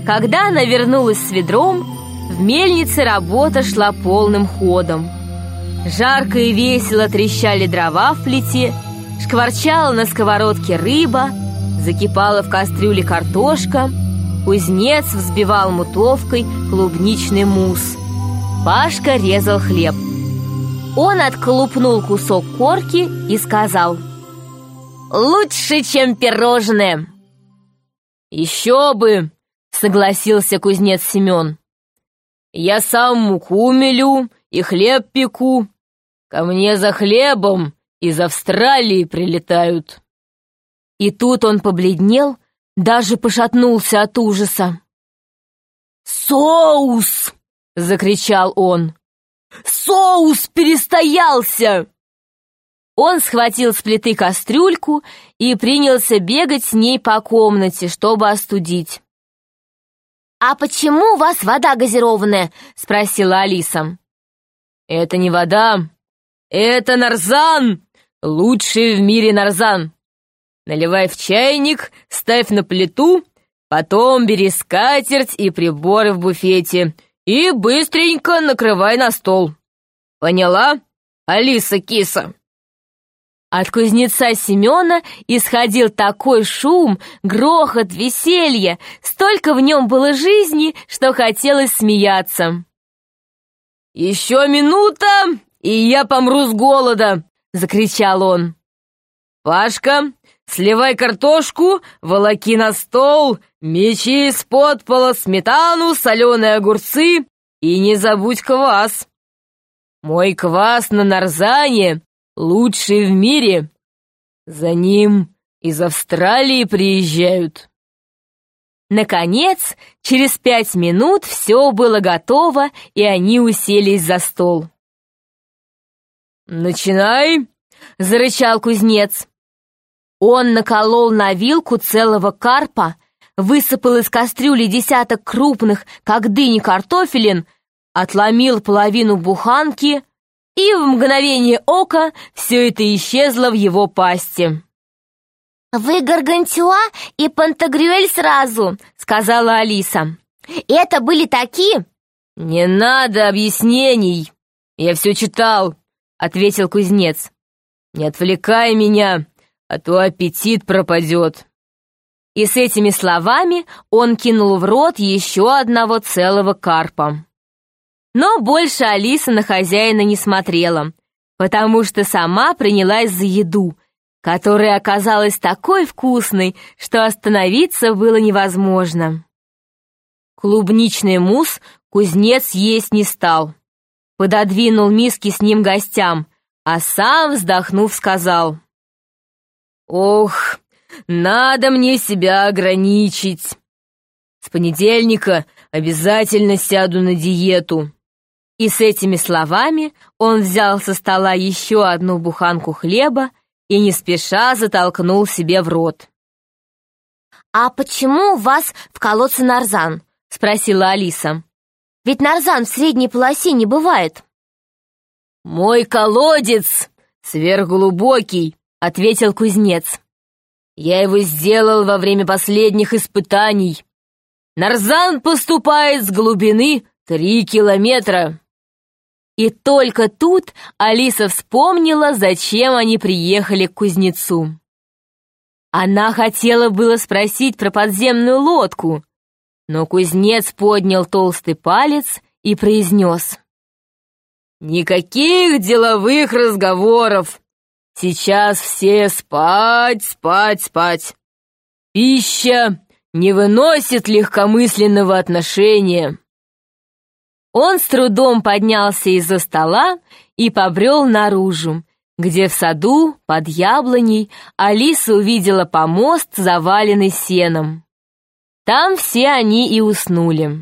Когда она вернулась с ведром, в мельнице работа шла полным ходом. Жарко и весело трещали дрова в плите, шкварчала на сковородке рыба, закипала в кастрюле картошка, кузнец взбивал мутовкой клубничный мусс. Пашка резал хлеб. Он отколупнул кусок корки и сказал: «Лучше, чем пирожное!» «Еще бы!» — согласился кузнец Семен. «Я сам муку мелю и хлеб пеку. Ко мне за хлебом из Австралии прилетают». И тут он побледнел, даже пошатнулся от ужаса. «Соус!» — закричал он. «Соус перестоялся!» Он схватил с плиты кастрюльку и принялся бегать с ней по комнате, чтобы остудить. «А почему у вас вода газированная?» — спросила Алиса. «Это не вода, это нарзан! Лучший в мире нарзан! Наливай в чайник, ставь на плиту, потом бери скатерть и приборы в буфете и быстренько накрывай на стол. Поняла, Алиса-киса?» От кузнеца Семена исходил такой шум, грохот, веселье, столько в нем было жизни, что хотелось смеяться. «Еще минута, и я помру с голода!» — закричал он. «Пашка, сливай картошку, волоки на стол, мечи из-под пола сметану, соленые огурцы и не забудь квас. Мой квас на нарзане лучший в мире. За ним из Австралии приезжают». Наконец, через 5 минут все было готово, и они уселись за стол. «Начинай!» — зарычал кузнец. Он наколол на вилку целого карпа, высыпал из кастрюли десяток крупных, как дыни, картофелин, отломил половину буханки, и в мгновение ока все это исчезло в его пасти. «Вы Гаргантюа и Пантагрюэль сразу», — сказала Алиса. «Это были такие?» «Не надо объяснений, я все читал», — ответил кузнец. «Не отвлекай меня, а то аппетит пропадет». И с этими словами он кинул в рот еще одного целого карпа. Но больше Алиса на хозяина не смотрела, потому что сама принялась за еду, которая оказалась такой вкусной, что остановиться было невозможно. Клубничный мусс кузнец есть не стал. Пододвинул миски с ним гостям, а сам, вздохнув, сказал: «Ох, надо мне себя ограничить. С понедельника обязательно сяду на диету». И с этими словами он взял со стола еще одну буханку хлеба и не спеша затолкнул себе в рот. «А почему у вас в колодце нарзан?» — спросила Алиса. «Ведь нарзан в средней полосе не бывает». «Мой колодец сверхглубокий», — ответил кузнец. «Я его сделал во время последних испытаний. Нарзан поступает с глубины 3 километра». И только тут Алиса вспомнила, зачем они приехали к кузнецу. Она хотела было спросить про подземную лодку, но кузнец поднял толстый палец и произнес: «Никаких деловых разговоров. Сейчас все спать, спать, спать. Пища не выносит легкомысленного отношения». Он с трудом поднялся из-за стола и побрел наружу, где в саду, под яблоней, Алиса увидела помост, заваленный сеном. Там все они и уснули.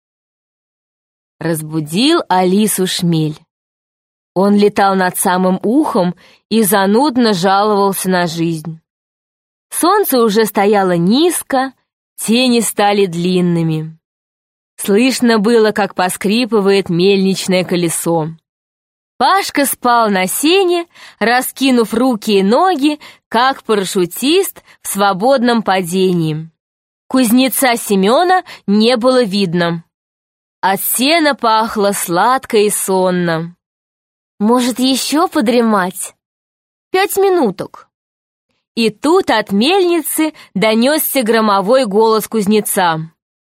Разбудил Алису шмель. Он летал над самым ухом и занудно жаловался на жизнь. Солнце уже стояло низко, тени стали длинными. Слышно было, как поскрипывает мельничное колесо. Пашка спал на сене, раскинув руки и ноги, как парашютист в свободном падении. Кузнеца Семена не было видно. От сена пахло сладко и сонно. «Может, еще подремать? 5 минуток». И тут от мельницы донесся громовой голос кузнеца.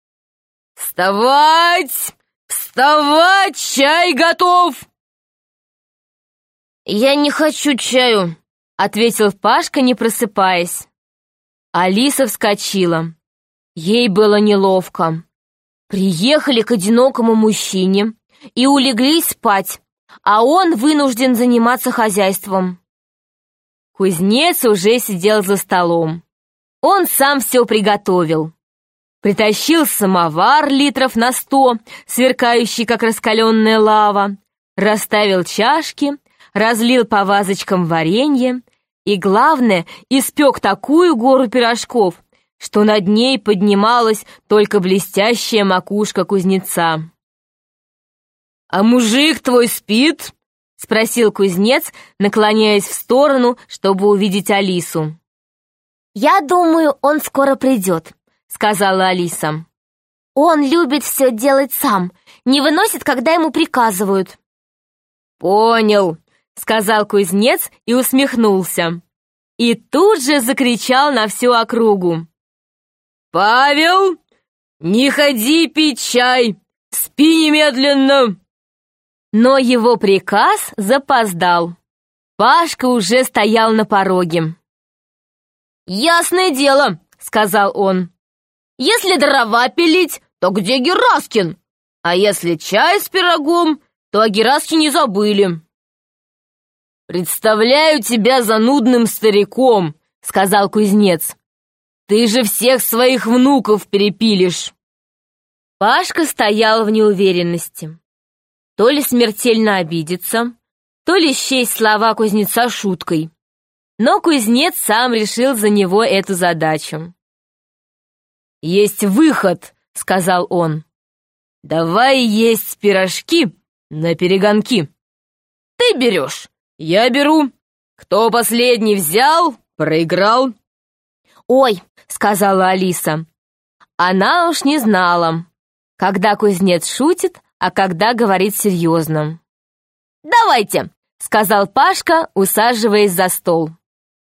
«Вставать! Вставать! Чай готов!» «Я не хочу чаю», — ответил Пашка, не просыпаясь. Алиса вскочила. Ей было неловко. Приехали к одинокому мужчине и улеглись спать, а он вынужден заниматься хозяйством. Кузнец уже сидел за столом. Он сам все приготовил. Притащил самовар литров на 100, сверкающий, как раскаленная лава, расставил чашки, разлил по вазочкам варенье и, главное, испек такую гору пирожков, что над ней поднималась только блестящая макушка кузнеца. «А мужик твой спит?» — спросил кузнец, наклоняясь в сторону, чтобы увидеть Алису. «Я думаю, он скоро придет», — сказала Алиса. «Он любит все делать сам, не выносит, когда ему приказывают». «Понял», — сказал кузнец и усмехнулся. И тут же закричал на всю округу. «Павел, не ходи пить чай! Спи немедленно!» Но его приказ запоздал. Пашка уже стоял на пороге. «Ясное дело», — сказал он. «Если дрова пилить, то где Гераскин? А если чай с пирогом, то о Гераскине забыли». «Представляю тебя занудным стариком», — сказал кузнец. «Ты же всех своих внуков перепилишь». Пашка стоял в неуверенности. То ли смертельно обидеться, то ли счесть слова кузнеца шуткой. Но кузнец сам решил за него эту задачу. «Есть выход», — сказал он. «Давай есть пирожки на перегонки. Ты берешь, я беру. Кто последний взял, проиграл». «Ой», — сказала Алиса. Она уж не знала, когда кузнец шутит, а когда говорит серьезно. «Давайте», — сказал Пашка, усаживаясь за стол.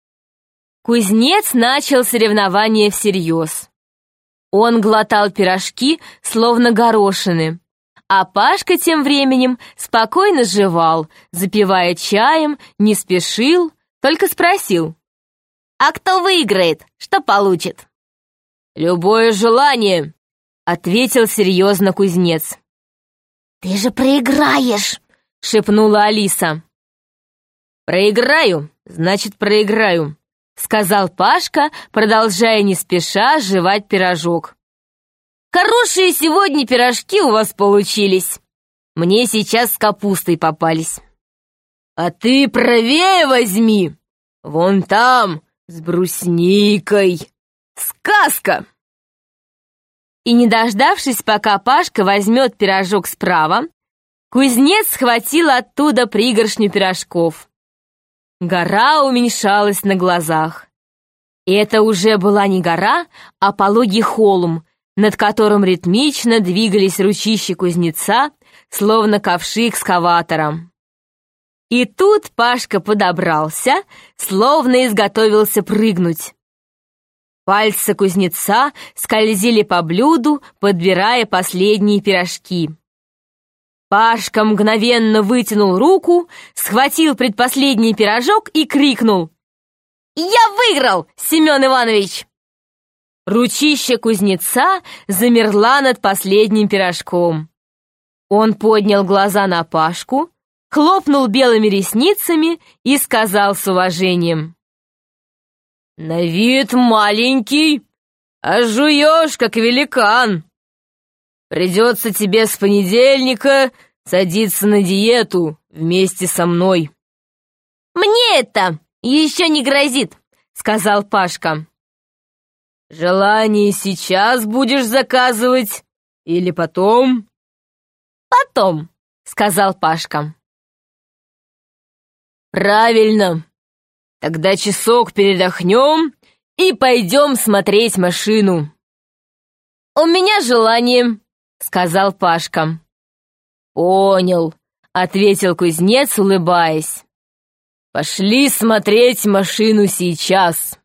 Кузнец начал соревнование всерьез. Он глотал пирожки, словно горошины, а Пашка тем временем спокойно жевал, запивая чаем, не спешил, только спросил: «А кто выиграет? Что получит?» «Любое желание», — ответил серьезно кузнец. «Ты же проиграешь!» — шепнула Алиса. «Проиграю, значит, проиграю», — сказал Пашка, продолжая не спеша жевать пирожок. «Хорошие сегодня пирожки у вас получились. Мне сейчас с капустой попались». «А ты правее возьми! Вон там, с брусникой. Сказка!» И не дождавшись, пока Пашка возьмет пирожок справа, кузнец схватил оттуда пригоршню пирожков. Гора уменьшалась на глазах. И это уже была не гора, а пологий холм, над которым ритмично двигались ручищи кузнеца, словно ковши экскаватора. И тут Пашка подобрался, словно изготовился прыгнуть. Пальцы кузнеца скользили по блюду, подбирая последние пирожки. Пашка мгновенно вытянул руку, схватил предпоследний пирожок и крикнул: «Я выиграл, Семен Иванович!» Ручище кузнеца замерла над последним пирожком. Он поднял глаза на Пашку, хлопнул белыми ресницами и сказал с уважением: «На вид маленький, а жуешь, как великан. Придется тебе с понедельника садиться на диету вместе со мной». «Мне это еще не грозит», — сказал Пашка. «Желание сейчас будешь заказывать или потом?» «Потом», — сказал Пашка. «Правильно. Тогда часок передохнем и пойдем смотреть машину». у меня желание», — сказал Пашка. «Понял», — ответил кузнец, улыбаясь. «Пошли смотреть машину сейчас».